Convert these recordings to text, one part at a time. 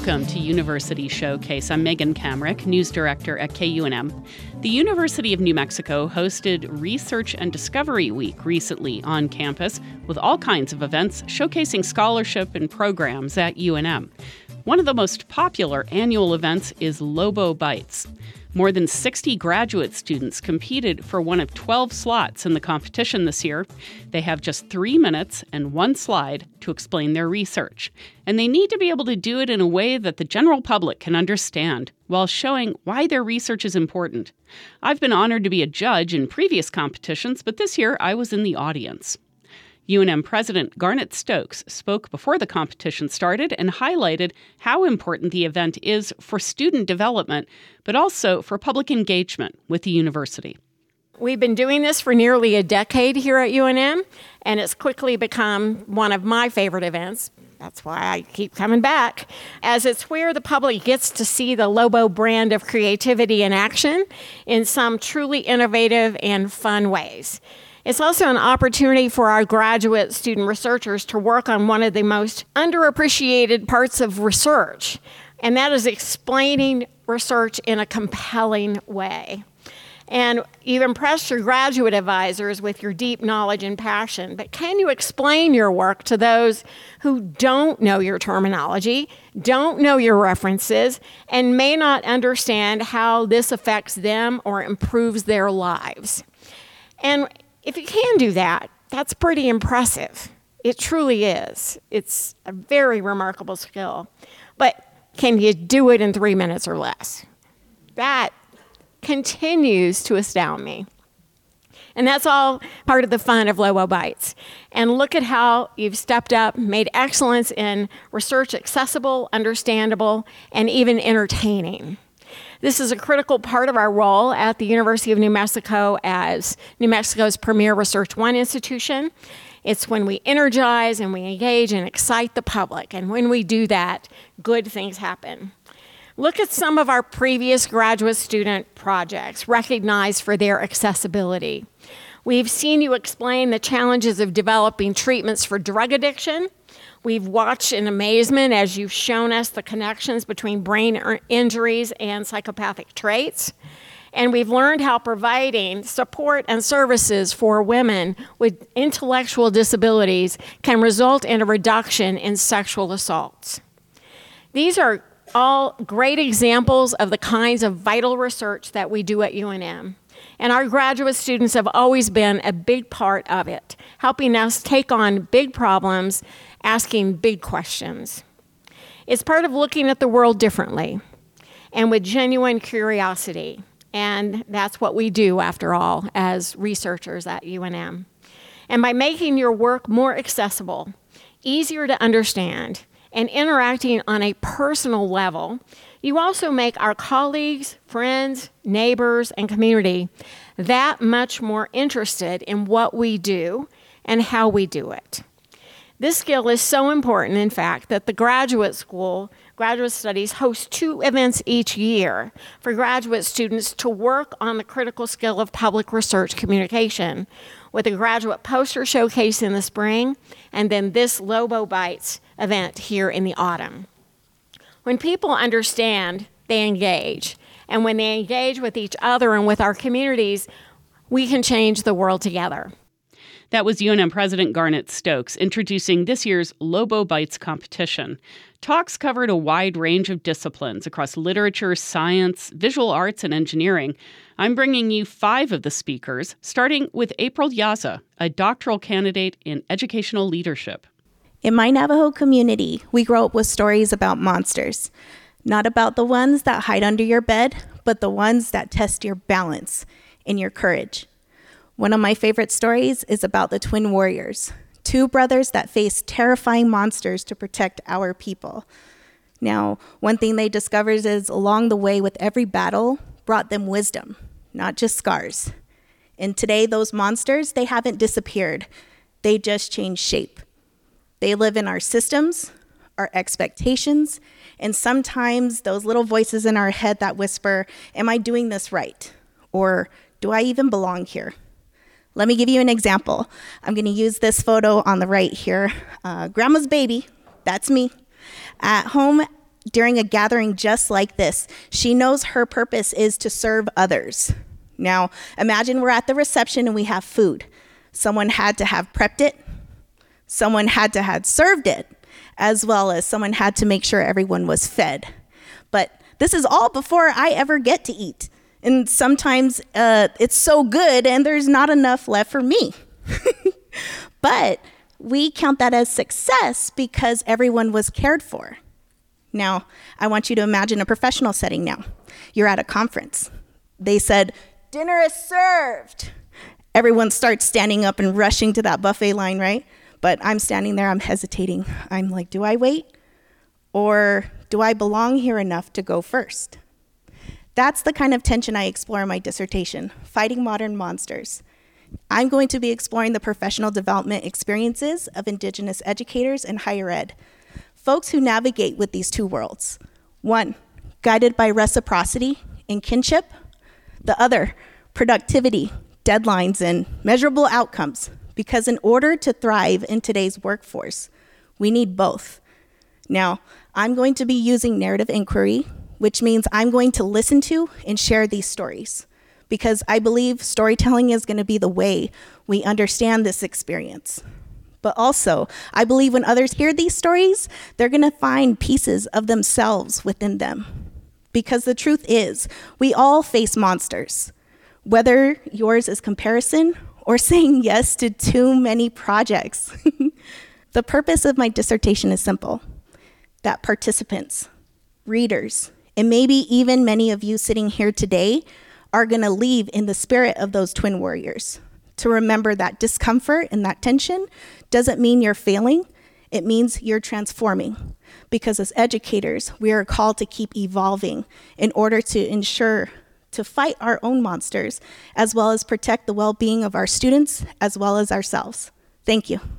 Welcome to University Showcase. I'm Megan Kamrick, news director at KUNM. The University of New Mexico hosted Research and Discovery Week recently on campus with all kinds of events showcasing scholarship and programs at UNM. One of the most popular annual events is Lobo Bites. More than 60 graduate students competed for one of 12 slots in the competition this year. They have just 3 minutes and one slide to explain their research. And they need to be able to do it in a way that the general public can understand while showing why their research is important. I've been honored to be a judge in previous competitions, but this year I was in the audience. UNM President Garnet Stokes spoke before the competition started and highlighted how important the event is for student development, but also for public engagement with the university. We've been doing this for nearly a decade here at UNM, and it's quickly become one of my favorite events. That's why I keep coming back, as it's where the public gets to see the Lobo brand of creativity in action in some truly innovative and fun ways. It's also an opportunity for our graduate student researchers to work on one of the most underappreciated parts of research, and that is explaining research in a compelling way. And you've impressed your graduate advisors with your deep knowledge and passion, but can you explain your work to those who don't know your terminology, don't know your references, and may not understand how this affects them or improves their lives? And if you can do that, that's pretty impressive. It truly is. It's a very remarkable skill. But can you do it in 3 minutes or less? That continues to astound me. And that's all part of the fun of Lobo Bites. And look at how you've stepped up, made excellence in research accessible, understandable, and even entertaining. This is a critical part of our role at the University of New Mexico as New Mexico's premier Research One institution. It's when we energize and we engage and excite the public. And when we do that, good things happen. Look at some of our previous graduate student projects recognized for their accessibility. We've seen you explain the challenges of developing treatments for drug addiction. We've watched in amazement as you've shown us the connections between brain injuries and psychopathic traits. And we've learned how providing support and services for women with intellectual disabilities can result in a reduction in sexual assaults. These are all great examples of the kinds of vital research that we do at UNM. And our graduate students have always been a big part of it, helping us take on big problems, asking big questions. It's part of looking at the world differently and with genuine curiosity. And that's what we do, after all, as researchers at UNM. And by making your work more accessible, easier to understand, and interacting on a personal level, you also make our colleagues, friends, neighbors, and community that much more interested in what we do and how we do it. This skill is so important, in fact, that the graduate studies hosts 2 events each year for graduate students to work on the critical skill of public research communication, with a graduate poster showcase in the spring, and then this Lobo Bites event here in the autumn. When people understand, they engage. And when they engage with each other and with our communities, we can change the world together. That was UNM President Garnet Stokes introducing this year's Lobo Bites competition. Talks covered a wide range of disciplines across literature, science, visual arts, and engineering. I'm bringing you 5 of the speakers, starting with April Yaza, a doctoral candidate in educational leadership. In my Navajo community, we grow up with stories about monsters. Not about the ones that hide under your bed, but the ones that test your balance and your courage. One of my favorite stories is about the Twin Warriors, 2 brothers that faced terrifying monsters to protect our people. Now, one thing they discovered is along the way with every battle brought them wisdom, not just scars. And today, those monsters, they haven't disappeared. They just changed shape. They live in our systems, our expectations, and sometimes those little voices in our head that whisper, am I doing this right? Or do I even belong here? Let me give you an example. I'm going to use this photo on the right here. Grandma's baby, that's me. At home during a gathering just like this. She knows her purpose is to serve others. Now, imagine we're at the reception and we have food. Someone had to have prepped it. Someone had to have served it, as well as someone had to make sure everyone was fed. But this is all before I ever get to eat. And sometimes it's so good and there's not enough left for me. But we count that as success because everyone was cared for. Now, I want you to imagine a professional setting now. You're at a conference. They said, dinner is served. Everyone starts standing up and rushing to that buffet line, right? But I'm standing there, I'm hesitating. I'm like, do I wait? Or do I belong here enough to go first? That's the kind of tension I explore in my dissertation, Fighting Modern Monsters. I'm going to be exploring the professional development experiences of Indigenous educators in higher ed, folks who navigate with these two worlds. One, guided by reciprocity and kinship. The other, productivity, deadlines, and measurable outcomes. Because in order to thrive in today's workforce, we need both. Now, I'm going to be using narrative inquiry, which means I'm going to listen to and share these stories, because I believe storytelling is going to be the way we understand this experience. But also, I believe when others hear these stories, they're going to find pieces of themselves within them. Because the truth is, we all face monsters, whether yours is comparison or saying yes to too many projects. The purpose of my dissertation is simple, that participants, readers, and maybe even many of you sitting here today are gonna leave in the spirit of those twin warriors, to remember that discomfort and that tension doesn't mean you're failing, it means you're transforming. Because as educators, we are called to keep evolving in order to ensure to fight our own monsters, as well as protect the well-being of our students, as well as ourselves. Thank you.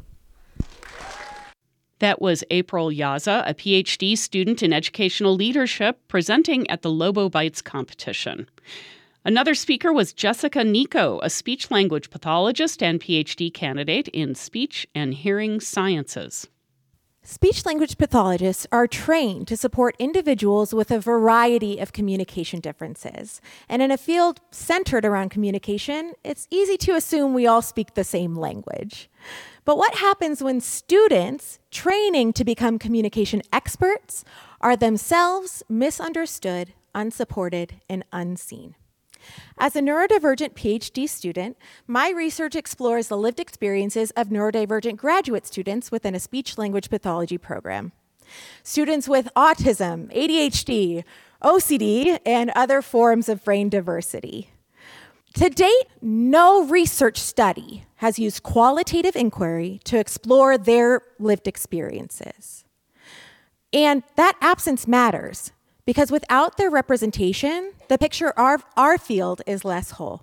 That was April Yaza, a PhD student in educational leadership, presenting at the Lobo Bites competition. Another speaker was Jessica Nico, a speech-language pathologist and PhD candidate in speech and hearing sciences. Speech-language pathologists are trained to support individuals with a variety of communication differences. And in a field centered around communication, it's easy to assume we all speak the same language. But what happens when students training to become communication experts are themselves misunderstood, unsupported, and unseen? As a neurodivergent PhD student, my research explores the lived experiences of neurodivergent graduate students within a speech-language pathology program. Students with autism, ADHD, OCD, and other forms of brain diversity. To date, no research study has used qualitative inquiry to explore their lived experiences. And that absence matters, because without their representation, the picture of our field is less whole.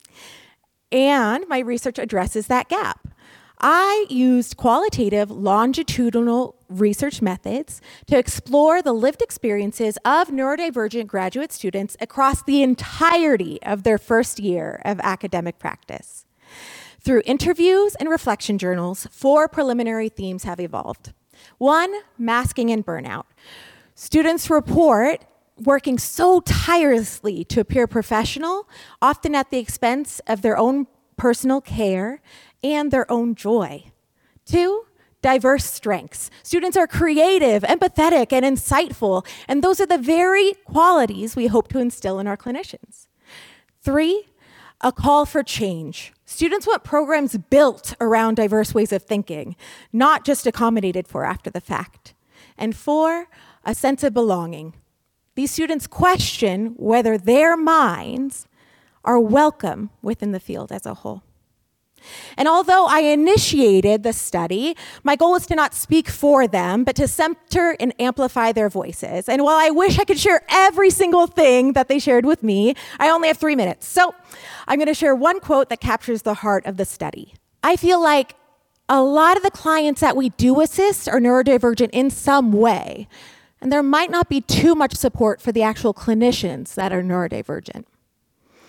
And my research addresses that gap. I used qualitative longitudinal research methods to explore the lived experiences of neurodivergent graduate students across the entirety of their first year of academic practice. Through interviews and reflection journals, 4 preliminary themes have evolved. 1, masking and burnout. Students report working so tirelessly to appear professional, often at the expense of their own personal care and their own joy. 2, diverse strengths. Students are creative, empathetic, and insightful, and those are the very qualities we hope to instill in our clinicians. 3, a call for change. Students want programs built around diverse ways of thinking, not just accommodated for after the fact. And 4, a sense of belonging. These students question whether their minds are welcome within the field as a whole. And although I initiated the study, my goal was to not speak for them, but to center and amplify their voices. And while I wish I could share every single thing that they shared with me, I only have 3 minutes. So I'm going to share one quote that captures the heart of the study. I feel like a lot of the clients that we do assist are neurodivergent in some way, and there might not be too much support for the actual clinicians that are neurodivergent.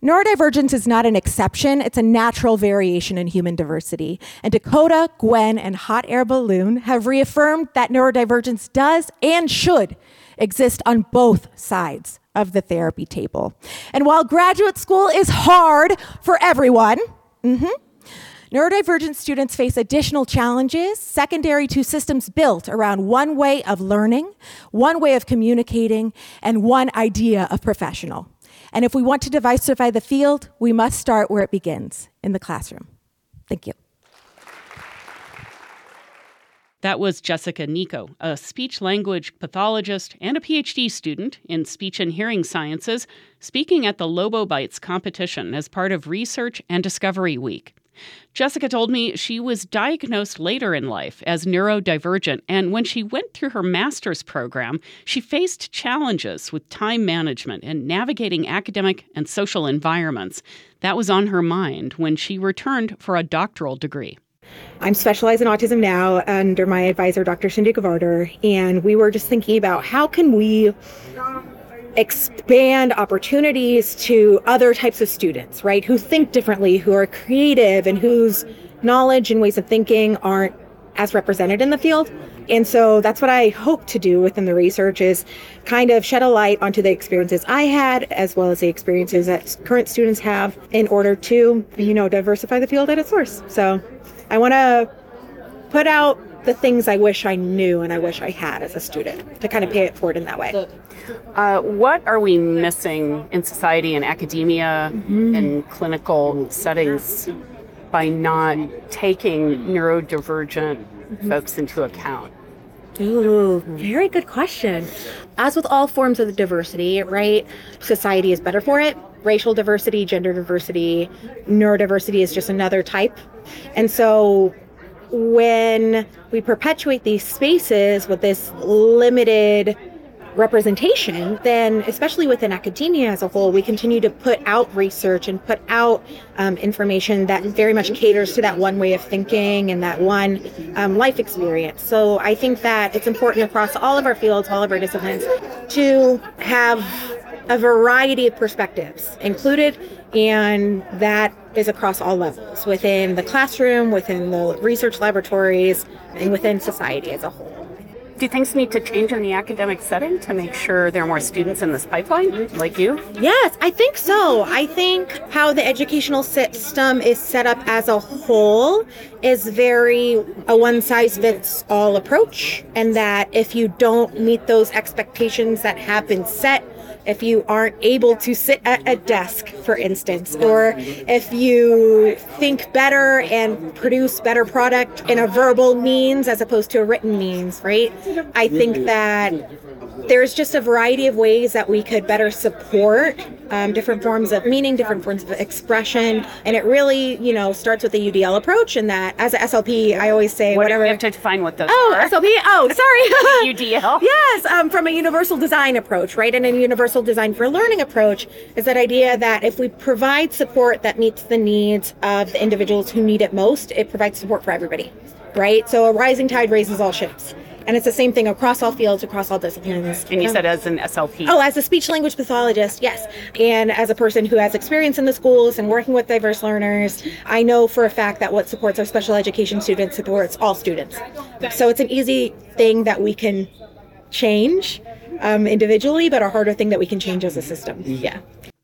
Neurodivergence is not an exception, it's a natural variation in human diversity. And Dakota, Gwen, and Hot Air Balloon have reaffirmed that neurodivergence does and should exist on both sides of the therapy table. And while graduate school is hard for everyone, neurodivergent students face additional challenges secondary to systems built around one way of learning, one way of communicating, and one idea of professional. And if we want to diversify the field, we must start where it begins, in the classroom. Thank you. That was Jessica Nico, a speech-language pathologist and a PhD student in speech and hearing sciences, speaking at the Lobo Bites competition as part of Research and Discovery Week. Jessica told me she was diagnosed later in life as neurodivergent, and when she went through her master's program, she faced challenges with time management and navigating academic and social environments. That was on her mind when she returned for a doctoral degree. I'm specialized in autism now under my advisor, Dr. Cindy Gavarder, and we were just thinking about how can we expand opportunities to other types of students, right, who think differently, who are creative, and whose knowledge and ways of thinking aren't as represented in the field. And so that's what I hope to do within the research, is kind of shed a light onto the experiences I had, as well as the experiences that current students have, in order to, diversify the field at its source. So I want to put out the things I wish I knew and I wish I had as a student, to kind of pay it forward in that way. What are we missing in society and academia and clinical settings by not taking neurodivergent folks into account? Ooh, very good question. As with all forms of diversity, right, society is better for it. Racial diversity, gender diversity, neurodiversity is just another type. And so when we perpetuate these spaces with this limited representation, then especially within academia as a whole, we continue to put out research and put out information that very much caters to that one way of thinking and that one life experience. So I think that it's important across all of our fields, all of our disciplines, to have a variety of perspectives included, and that is across all levels, within the classroom, within the research laboratories, and within society as a whole. Do things need to change in the academic setting to make sure there are more students in this pipeline, like you? Yes, I think so. I think how the educational system is set up as a whole is very a one-size-fits-all approach, and that if you don't meet those expectations that have been set, if you aren't able to sit at a desk, for instance, or if you think better and produce better product in a verbal means as opposed to a written means, right? I think that there's just a variety of ways that we could better support different forms of meaning, different forms of expression. And it really, starts with the UDL approach, and that as a SLP, I always say whatever. You have to define what those are. Oh, SLP? Oh, sorry. UDL? Yes, from a universal design approach, right? And a universal design for learning approach is that idea that if we provide support that meets the needs of the individuals who need it most, it provides support for everybody, right? So a rising tide raises all ships. And it's the same thing across all fields, across all disciplines. And you said as an SLP. Oh, as a speech-language pathologist, yes. And as a person who has experience in the schools and working with diverse learners, I know for a fact that what supports our special education students supports all students. So it's an easy thing that we can change individually, but a harder thing that we can change as a system. Yeah.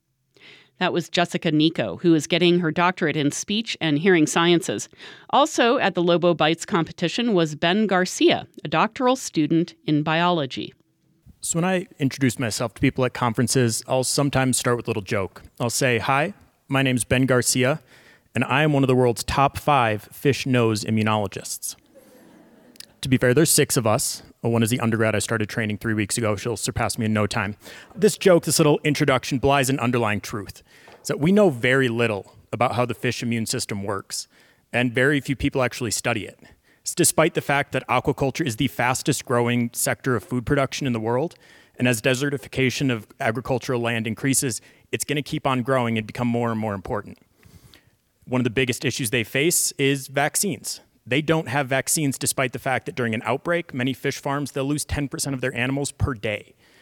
That was Jessica Nico, who is getting her doctorate in speech and hearing sciences. Also at the Lobo Bites competition was Ben Garcia, a doctoral student in biology. So when I introduce myself to people at conferences, I'll sometimes start with a little joke. I'll say, "Hi, my name's Ben Garcia, and I am one of the world's top 5 fish nose immunologists." To be fair, there's 6 of us. One is the undergrad I started training 3 weeks ago. She'll surpass me in no time. This joke, this little introduction, belies an underlying truth. Is that we know very little about how the fish immune system works, and very few people actually study it. Despite the fact that aquaculture is the fastest growing sector of food production in the world, and as desertification of agricultural land increases, it's going to keep on growing and become more and more important. One of the biggest issues they face is vaccines. They don't have vaccines despite the fact that during an outbreak, many fish farms, they'll lose 10% of their animals per day.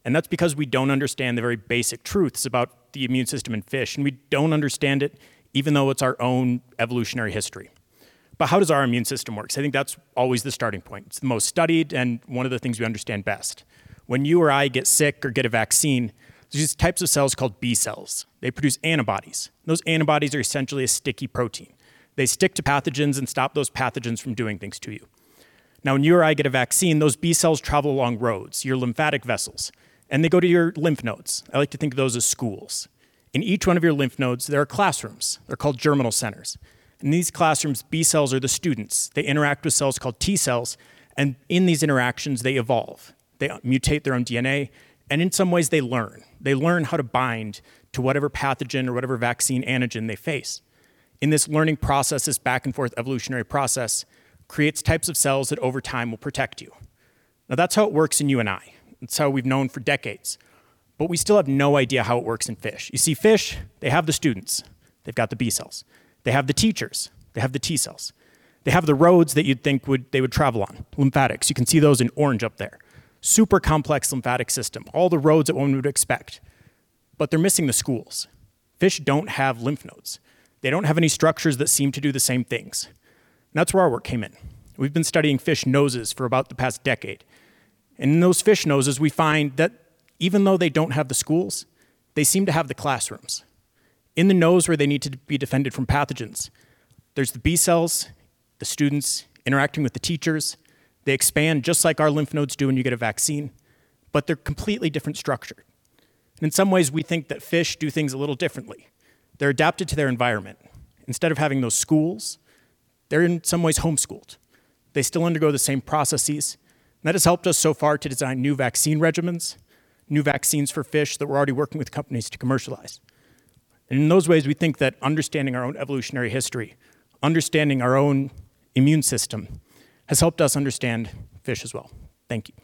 And that's because we don't understand the very basic truths about the immune system in fish, and we don't understand it even though it's our own evolutionary history. But how does our immune system work? So I think that's always the starting point. It's the most studied and one of the things we understand best. When you or I get sick or get a vaccine, there's these types of cells called B cells. They produce antibodies. Those antibodies are essentially a sticky protein. They stick to pathogens and stop those pathogens from doing things to you. Now, when you or I get a vaccine, those B cells travel along roads, your lymphatic vessels, and they go to your lymph nodes. I like to think of those as schools. In each one of your lymph nodes, there are classrooms. They're called germinal centers. In these classrooms, B cells are the students. They interact with cells called T cells, and in these interactions, they evolve. They mutate their own DNA, and in some ways, they learn. They learn how to bind to whatever pathogen or whatever vaccine antigen they face. In this learning process, this back and forth evolutionary process creates types of cells that over time will protect you. Now, that's how it works in you and I. It's how we've known for decades. But we still have no idea how it works in fish. You see, fish, they have the students. They've got the B cells. They have the teachers. They have the T cells. They have the roads that you'd think they would travel on, lymphatics. You can see those in orange up there. Super complex lymphatic system, all the roads that one would expect. But they're missing the schools. Fish don't have lymph nodes. They don't have any structures that seem to do the same things. And that's where our work came in. We've been studying fish noses for about the past decade. And in those fish noses, we find that even though they don't have the schools, they seem to have the classrooms. In the nose where they need to be defended from pathogens, there's the B cells, the students interacting with the teachers. They expand just like our lymph nodes do when you get a vaccine, but they're completely different structured. And in some ways, we think that fish do things a little differently. They're adapted to their environment. Instead of having those schools, they're in some ways homeschooled. They still undergo the same processes. And that has helped us so far to design new vaccine regimens, new vaccines for fish that we're already working with companies to commercialize. And in those ways, we think that understanding our own evolutionary history, understanding our own immune system, has helped us understand fish as well. Thank you.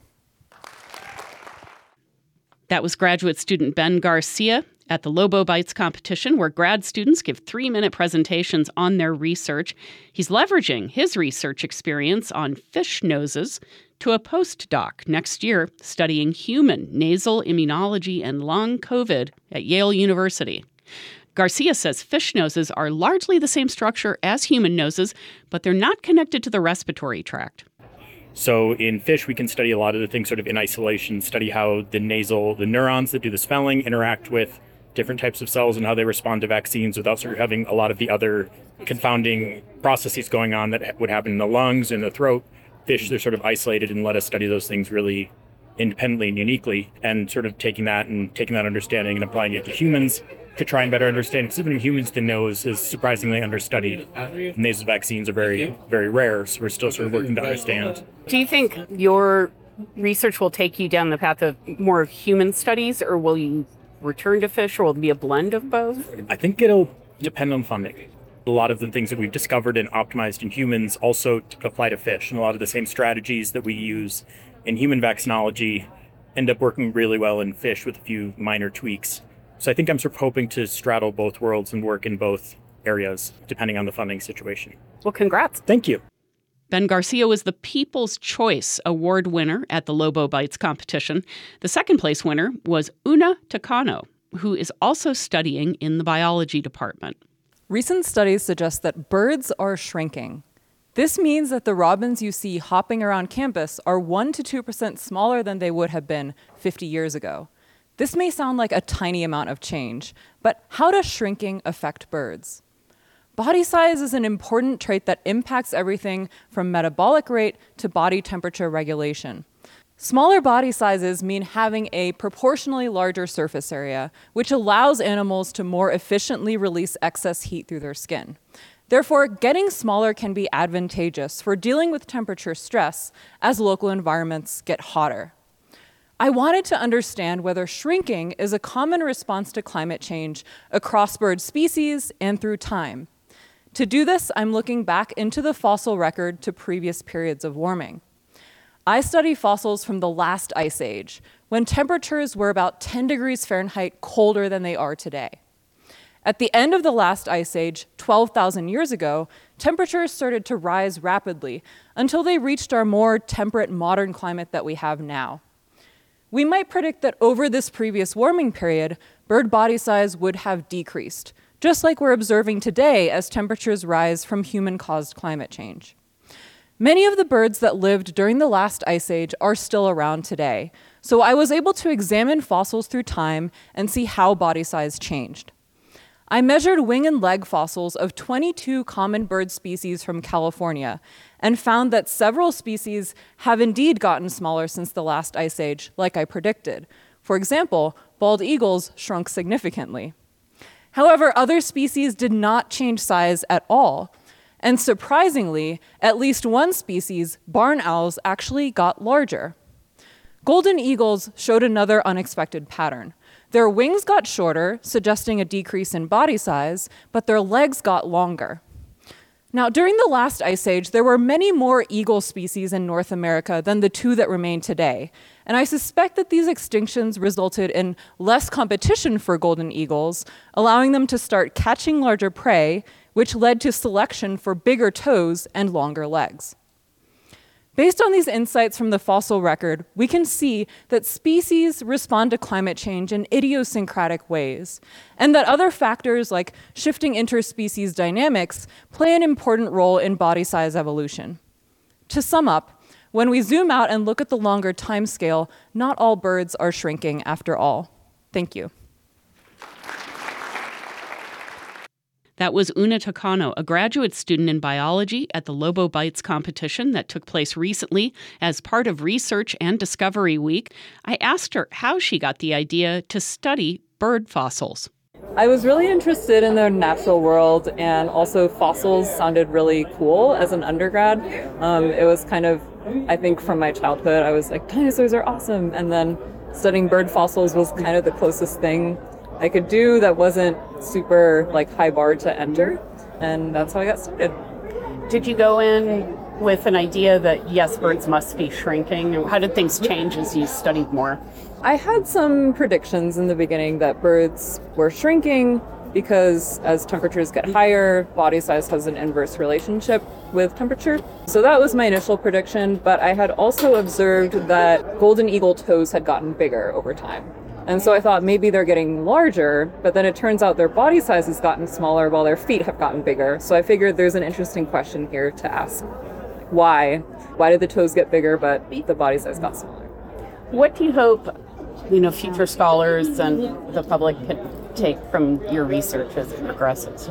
That was graduate student Ben Garcia at the Lobo Bites competition, where grad students give 3-minute presentations on their research. He's leveraging his research experience on fish noses to a postdoc next year studying human nasal immunology and long COVID at Yale University. Garcia says fish noses are largely the same structure as human noses, but they're not connected to the respiratory tract. So in fish, we can study a lot of the things sort of in isolation, study how the neurons that do the smelling interact with different types of cells and how they respond to vaccines without sort of having a lot of the other confounding processes going on that would happen in the lungs and the throat. Fish, they're sort of isolated and let us study those things really independently and uniquely, and sort of taking that understanding and applying it to humans to try and better understand. Because even in humans, the nose is surprisingly understudied. Nasal vaccines are very, very rare, so we're still sort of working to understand. Do you think your research will take you down the path of more human studies, or will you return to fish, or will it be a blend of both? I think it'll depend on funding. A lot of the things that we've discovered and optimized in humans also apply to fish, and a lot of the same strategies that we use in human vaccinology end up working really well in fish with a few minor tweaks. So I think I'm sort of hoping to straddle both worlds and work in both areas, depending on the funding situation. Well, congrats. Thank you. Ben Garcia was the People's Choice Award winner at the Lobo Bites competition. The second place winner was Una Takano, who is also studying in the biology department. Recent studies suggest that birds are shrinking. This means that the robins you see hopping around campus are 1% to 2% smaller than they would have been 50 years ago. This may sound like a tiny amount of change, but how does shrinking affect birds? Body size is an important trait that impacts everything from metabolic rate to body temperature regulation. Smaller body sizes mean having a proportionally larger surface area, which allows animals to more efficiently release excess heat through their skin. Therefore, getting smaller can be advantageous for dealing with temperature stress as local environments get hotter. I wanted to understand whether shrinking is a common response to climate change across bird species and through time. To do this, I'm looking back into the fossil record to previous periods of warming. I study fossils from the last ice age, when temperatures were about 10 degrees Fahrenheit colder than they are today. At the end of the last ice age, 12,000 years ago, temperatures started to rise rapidly until they reached our more temperate modern climate that we have now. we might predict that over this previous warming period, bird body size would have decreased, just like we're observing today as temperatures rise from human-caused climate change. Many of the birds that lived during the last ice age are still around today, so I was able to examine fossils through time and see how body size changed. I measured wing and leg fossils of 22 common bird species from California and found that several species have indeed gotten smaller since the last ice age, like I predicted. For example, bald eagles shrunk significantly. However, other species did not change size at all. And surprisingly, at least one species, barn owls, actually got larger. Golden eagles showed another unexpected pattern. Their wings got shorter, suggesting a decrease in body size, but their legs got longer. Now, during the last ice age, there were many more eagle species in North America than the 2 that remain today. And I suspect that these extinctions resulted in less competition for golden eagles, allowing them to start catching larger prey, which led to selection for bigger toes and longer legs. Based on these insights from the fossil record, we can see that species respond to climate change in idiosyncratic ways, and that other factors like shifting interspecies dynamics play an important role in body size evolution. To sum up, when we zoom out and look at the longer time scale, not all birds are shrinking after all. Thank you. That was Una Takano, a graduate student in biology at the Lobo Bites competition that took place recently as part of Research and Discovery Week. I asked her how she got the idea to study bird fossils. I was really interested in the natural world, and also fossils sounded really cool as an undergrad. It was kind of, I think from my childhood, I was like, dinosaurs are awesome. And then studying bird fossils was kind of the closest thing I could do that wasn't super high bar to enter, and that's how I got started. Did you go in with an idea that yes, birds must be shrinking? How did things change as you studied more? I had some predictions in the beginning that birds were shrinking because as temperatures get higher, body size has an inverse relationship with temperature. So that was my initial prediction, but I had also observed that golden eagle toes had gotten bigger over time. And so I thought maybe they're getting larger, but then it turns out their body size has gotten smaller while their feet have gotten bigger. So I figured there's an interesting question here to ask. Why? Why did the toes get bigger, but the body size got smaller? What do you hope, future scholars and the public could take from your research as it progresses?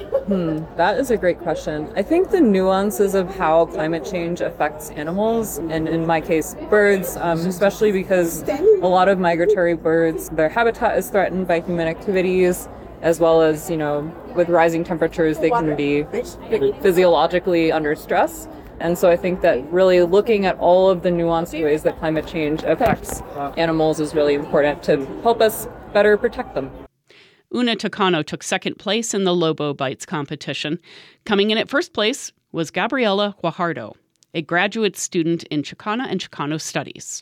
That is a great question. I think the nuances of how climate change affects animals, and in my case, birds, especially because a lot of migratory birds, their habitat is threatened by human activities, as well as, with rising temperatures, they can be physiologically under stress. And so I think that really looking at all of the nuanced ways that climate change affects animals is really important to help us better protect them. Una Takano took second place in the Lobo Bites competition. Coming in at first place was Gabriela Guajardo, a graduate student in Chicana and Chicano studies.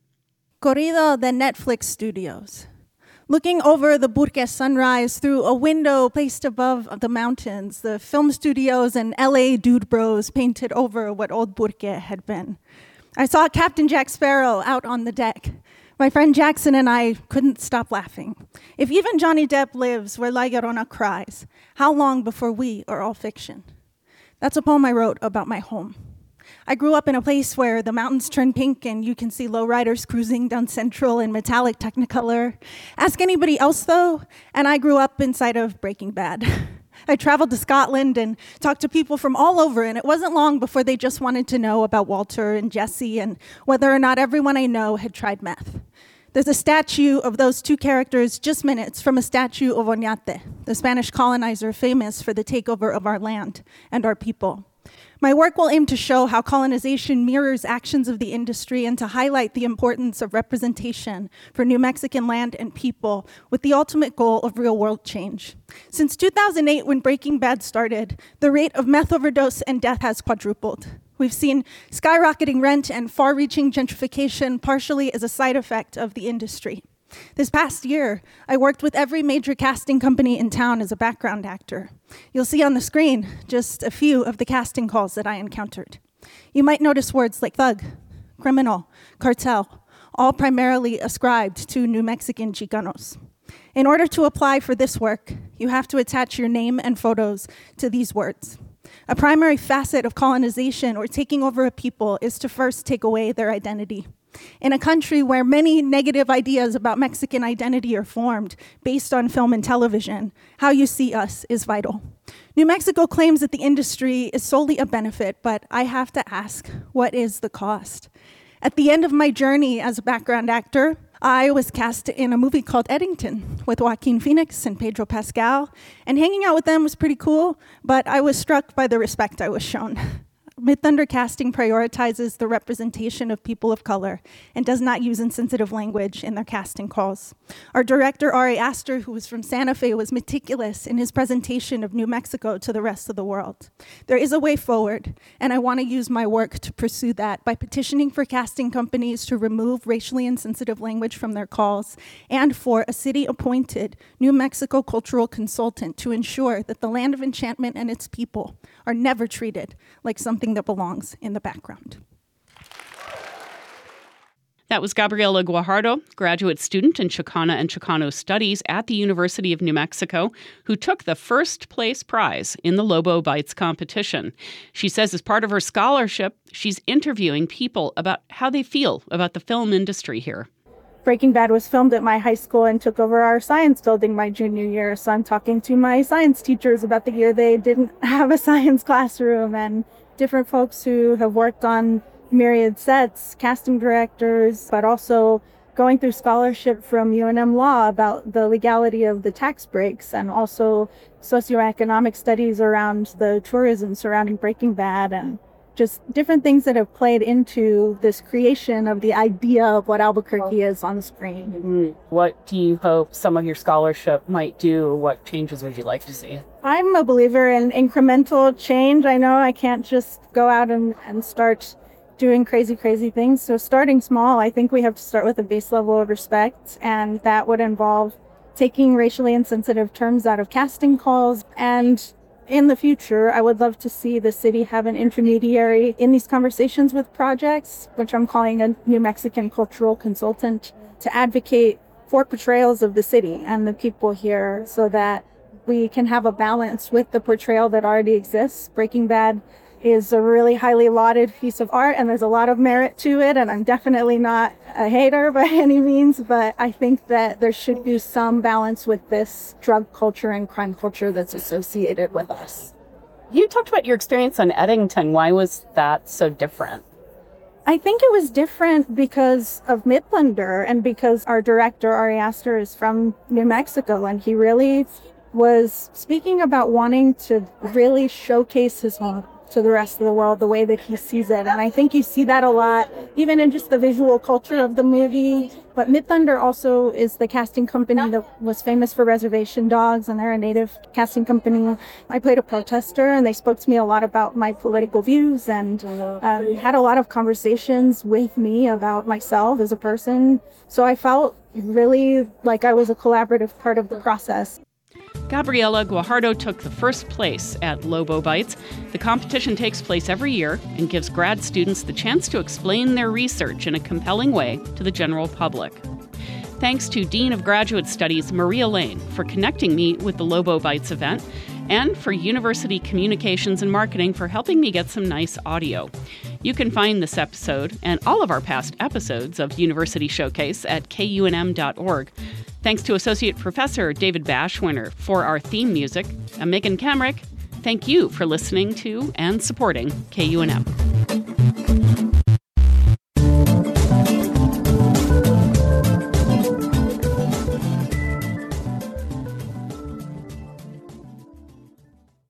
Corrido de Netflix Studios. Looking over the Burque sunrise through a window placed above the mountains, the film studios and LA dude bros painted over what old Burque had been. I saw Captain Jack Sparrow out on the deck. My friend Jackson and I couldn't stop laughing. If even Johnny Depp lives where La Llorona cries, how long before we are all fiction? That's a poem I wrote about my home. I grew up in a place where the mountains turn pink and you can see lowriders cruising down Central in metallic Technicolor. Ask anybody else, though, and I grew up inside of Breaking Bad. I traveled to Scotland and talked to people from all over, and it wasn't long before they just wanted to know about Walter and Jesse and whether or not everyone I know had tried meth. There's a statue of those two characters just minutes from a statue of Oñate, the Spanish colonizer famous for the takeover of our land and our people. My work will aim to show how colonization mirrors actions of the industry and to highlight the importance of representation for New Mexican land and people with the ultimate goal of real-world change. Since 2008, when Breaking Bad started, the rate of meth overdose and death has quadrupled. We've seen skyrocketing rent and far-reaching gentrification partially as a side effect of the industry. This past year, I worked with every major casting company in town as a background actor. You'll see on the screen just a few of the casting calls that I encountered. You might notice words like thug, criminal, cartel, all primarily ascribed to New Mexican Chicanos. In order to apply for this work, you have to attach your name and photos to these words. A primary facet of colonization or taking over a people is to first take away their identity. In a country where many negative ideas about Mexican identity are formed based on film and television, how you see us is vital. New Mexico claims that the industry is solely a benefit, but I have to ask, what is the cost? At the end of my journey as a background actor, I was cast in a movie called Eddington with Joaquin Phoenix and Pedro Pascal, and hanging out with them was pretty cool, but I was struck by the respect I was shown. Midthunder Casting prioritizes the representation of people of color and does not use insensitive language in their casting calls. Our director, Ari Aster, who was from Santa Fe, was meticulous in his presentation of New Mexico to the rest of the world. There is a way forward, and I want to use my work to pursue that by petitioning for casting companies to remove racially insensitive language from their calls and for a city-appointed New Mexico cultural consultant to ensure that the land of enchantment and its people are never treated like something that belongs in the background. That was Gabriela Guajardo, graduate student in Chicana and Chicano Studies at the University of New Mexico, who took the first place prize in the Lobo Bites competition. She says as part of her scholarship, she's interviewing people about how they feel about the film industry here. Breaking Bad was filmed at my high school and took over our science building my junior year. So I'm talking to my science teachers about the year they didn't have a science classroom, and different folks who have worked on myriad sets, casting directors, but also going through scholarship from UNM Law about the legality of the tax breaks, and also socioeconomic studies around the tourism surrounding Breaking Bad, and just different things that have played into this creation of the idea of what Albuquerque is on the screen. Mm-hmm. What do you hope some of your scholarship might do? What changes would you like to see? I'm a believer in incremental change. I know I can't just go out and start doing crazy things. So starting small, I think we have to start with a base level of respect, and that would involve taking racially insensitive terms out of casting calls. And in the future, I would love to see the city have an intermediary in these conversations with projects, which I'm calling a New Mexican cultural consultant, to advocate for portrayals of the city and the people here so that we can have a balance with the portrayal that already exists. Breaking Bad is a really highly lauded piece of art, and there's a lot of merit to it, and I'm definitely not a hater by any means, but I think that there should be some balance with this drug culture and crime culture that's associated with us. You talked about your experience on Eddington. Why was that so different? I think it was different because of Midthunder and because our director, Ari Aster, is from New Mexico, and he really was speaking about wanting to really showcase his home to the rest of the world the way that he sees it. And I think you see that a lot, even in just the visual culture of the movie. But Midthunder also is the casting company that was famous for Reservation Dogs, and they're a native casting company. I played a protester, and they spoke to me a lot about my political views and had a lot of conversations with me about myself as a person. So I felt really like I was a collaborative part of the process. Gabriela Guajardo took the first place at Lobo Bites. The competition takes place every year and gives grad students the chance to explain their research in a compelling way to the general public. Thanks to Dean of Graduate Studies Maria Lane for connecting me with the Lobo Bites event, and for University Communications and Marketing for helping me get some nice audio. You can find this episode and all of our past episodes of University Showcase at kunm.org. Thanks to Associate Professor David Bashwiner for our theme music. I'm Megan Kamrick. Thank you for listening to and supporting KUNM.